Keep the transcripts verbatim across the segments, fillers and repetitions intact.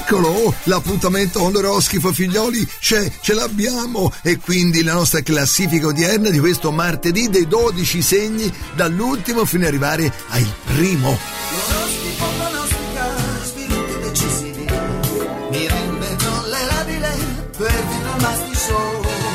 Eccolo, l'appuntamento con l'oroscofo, figlioli, c'è, ce l'abbiamo, e quindi la nostra classifica odierna di questo martedì dei dodici segni, dall'ultimo fino ad arrivare al primo. L'oroscopo pronostica sviluppi decisivi, mi rende tollerabile per fino al mastiso.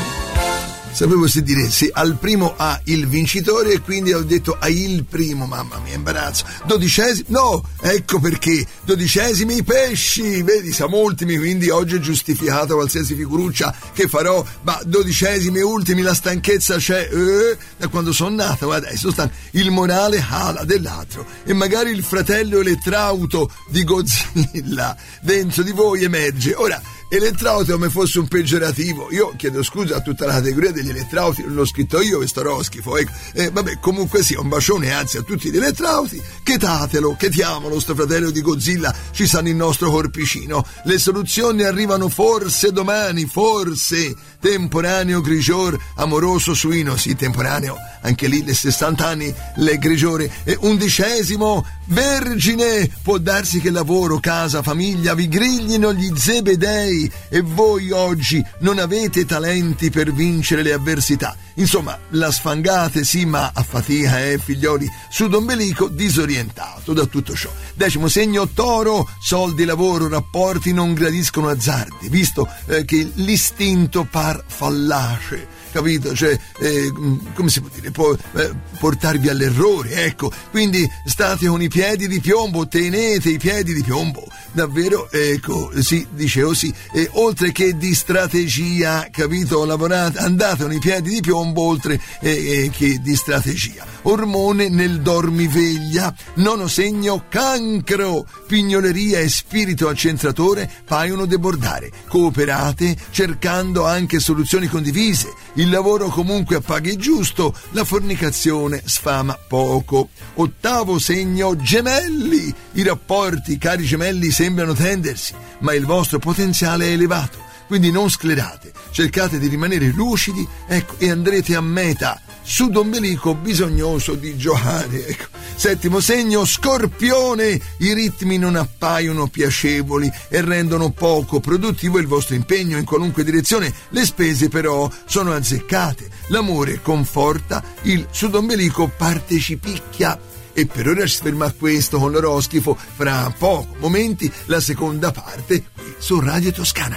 Sapevo se dire sì, al primo ha il vincitore e quindi ho detto a il primo, mamma mia, imbarazzo. Dodicesimi, no, ecco perché, dodicesimi i pesci, vedi, siamo ultimi, quindi oggi è giustificata qualsiasi figuruccia che farò, ma dodicesimi e ultimi, la stanchezza c'è, eh, da quando sono nato, adesso stanno, il morale ala dell'altro, e magari il fratello elettrauto di Godzilla dentro di voi emerge. Ora, elettrauti come fosse un peggiorativo, io chiedo scusa a tutta la categoria degli elettrauti, non l'ho scritto io questo oroscofo, ecco. eh, vabbè, comunque sia, un bacione anzi a tutti gli elettrauti, chetatelo, chetiamolo sto fratello di Godzilla, ci sta nel nostro corpicino, le soluzioni arrivano forse domani, forse, temporaneo grigior, amoroso suino, sì temporaneo, anche lì le sessanta anni, le grigiore, e undicesimo, vergine, può darsi che lavoro, casa, famiglia vi griglino gli zebedei, e voi oggi non avete talenti per vincere le avversità. Insomma, la sfangate sì, ma a fatica, eh figlioli, sudombelico disorientato da tutto ciò. Decimo segno, toro, soldi, lavoro, rapporti non gradiscono azzardi, visto eh, che l'istinto par fallace, capito? Cioè, eh, come si può dire, può eh, portarvi all'errore, ecco. Quindi state con i piedi di piombo, tenete i piedi di piombo, davvero, ecco, sì, dicevo sì, e oltre che di strategia, capito? Lavorate, andate con i piedi di piombo oltre eh, eh, che di strategia. Ormone nel dormiveglia, nono segno, cancro, pignoleria e spirito accentratore paiono debordare. Cooperate cercando anche soluzioni condivise. Il lavoro comunque a paghe giusto, la fornicazione sfama poco. Ottavo segno, gemelli. I rapporti, cari gemelli, sembrano tendersi, ma il vostro potenziale è elevato. Quindi non sclerate, cercate di rimanere lucidi, ecco, e andrete a meta. Sudombelico bisognoso di giocare, ecco. Settimo segno, scorpione, i ritmi non appaiono piacevoli e rendono poco produttivo il vostro impegno in qualunque direzione, le spese però sono azzeccate, l'amore conforta, il sudombelico partecipicchia. E per ora ci ferma a questo con l'oroscofo, fra poco momenti la seconda parte qui su Radio Toscana.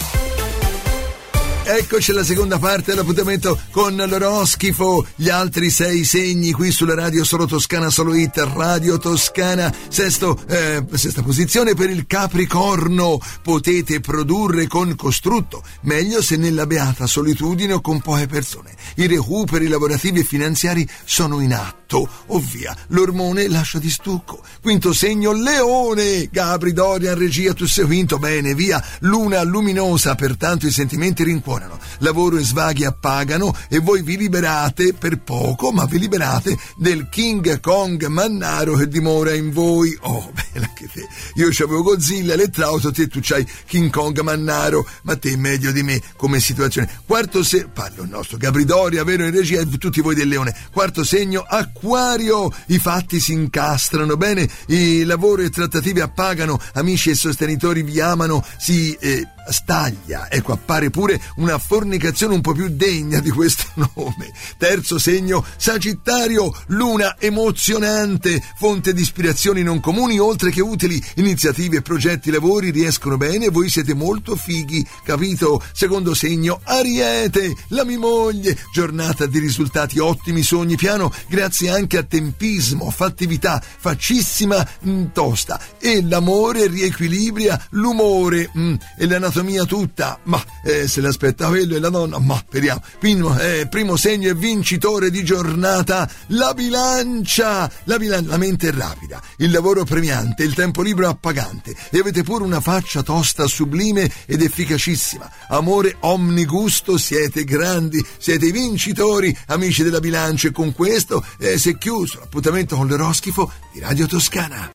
Eccoci alla seconda parte dell'appuntamento con l'oroscofo, gli altri sei segni qui sulla radio Solo Toscana, Solo Hit, Radio Toscana. Sesto, eh, sesta posizione per il Capricorno, potete produrre con costrutto, meglio se nella beata solitudine o con poche persone. I recuperi lavorativi e finanziari sono in atto, ovvia l'ormone lascia di stucco. Quinto segno, Leone, Gabri, Dorian, regia, tu sei quinto, bene, via, luna luminosa, pertanto i sentimenti rincuorano. Lavoro e svaghi appagano e voi vi liberate per poco, ma vi liberate del King Kong mannaro che dimora in voi. Oh, bella anche te. Io c'avevo Godzilla, elettrauto, te tu c'hai King Kong mannaro, ma te meglio di me come situazione. Quarto segno, parlo il nostro Gabridoria, vero in regia, e tutti voi del Leone. Quarto segno, Acquario, i fatti si incastrano, bene, i lavori e trattative appagano, amici e sostenitori vi amano, si eh, staglia, ecco, appare pure una fornicazione un po' più degna di questo nome. Terzo segno, Sagittario, luna emozionante, fonte di ispirazioni non comuni oltre che utili, iniziative, progetti, lavori riescono bene, voi siete molto fighi, capito? Secondo segno, Ariete, la mia moglie, giornata di risultati ottimi, sogni piano, grazie anche a tempismo, fattività, faccissima, mh, tosta, e l'amore riequilibria l'umore mh, e l'anatomia tutta, ma eh, se l'aspetta quello e la donna, ma speriamo. Primo, eh, primo segno e vincitore di giornata, la bilancia, la bilancia, la mente è rapida, il lavoro premiante, il tempo libero appagante, e avete pure una faccia tosta, sublime ed efficacissima. Amore omnigusto, siete grandi, siete i vincitori, amici della bilancia, e con questo eh, si è chiuso l'appuntamento con l'oroscofo di Radio Toscana.